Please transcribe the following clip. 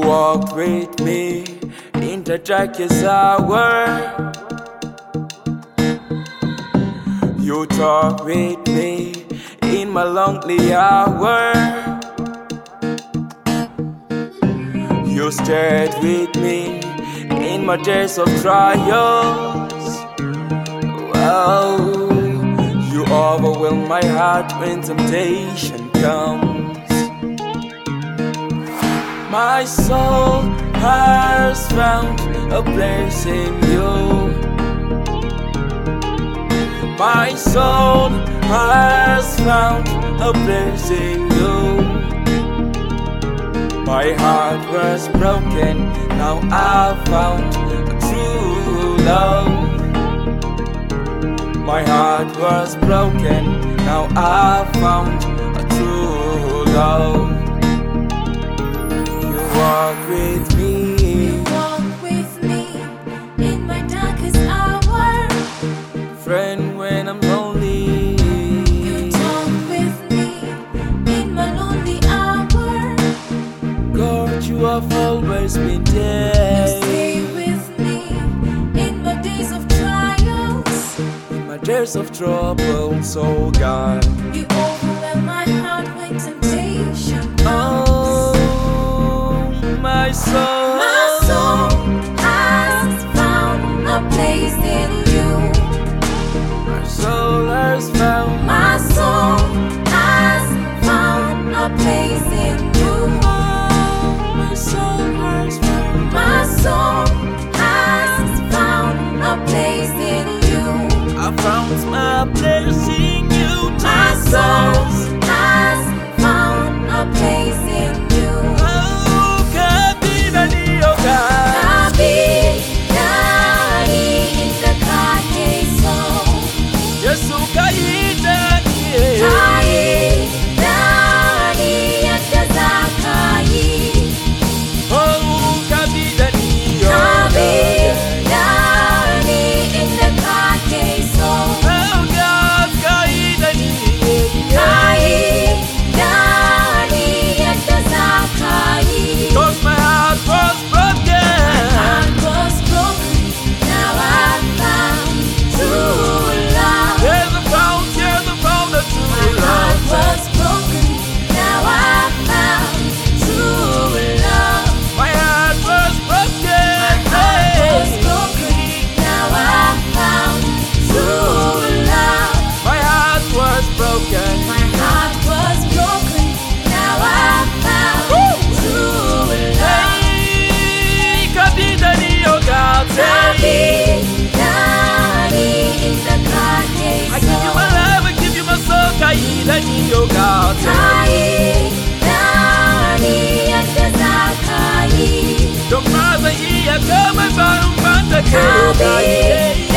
walked with me in the darkest hour. You talked with me in my lonely hour. You stayed with me in my days of trials. Oh, you overwhelm my heart when temptation comes. My soul has found a place in you. My soul has found a place in you. My heart was broken, now I've found a true love. My heart was broken, now I've found a true love. You walk with me. You walk with me in my darkest hour. Friend, when I'm lonely. You talk with me in my lonely hour. God, you have always been You there. stay with me in my days of trials. In my days of trouble, so God. You overwhelm my heart when temptation comes. Oh, my soul. My soul has found a place in you. My soul has found. My soul has found a place in you. My soul has found. My soul has found a place in you. I found my place in you. My soul has found a place in you. Oh, Kabinani, oh God. Kabinani itakayeso. Yesu kaitani. Kainani atazakai. Oh, Kabinani, oh God. Kabinani itakayeso. Oh God, kaitani. Kainani atazakai. 'Cause my heart was broken. Heart was broken, now I found true love. Here's the found the My true heart love. was broken, now I found true love. My heart was broken. My heart was broken, now I found true love. My heart was broken. My heart was broken, now I found true love. Hey, Kabidani, oh God, say. Kabinani itakayeso. I give you my life, I give you my soul, Kabidani, oh God, say. Kainani atazakai. Don't matter, yeah, come and find the girl, Kabinani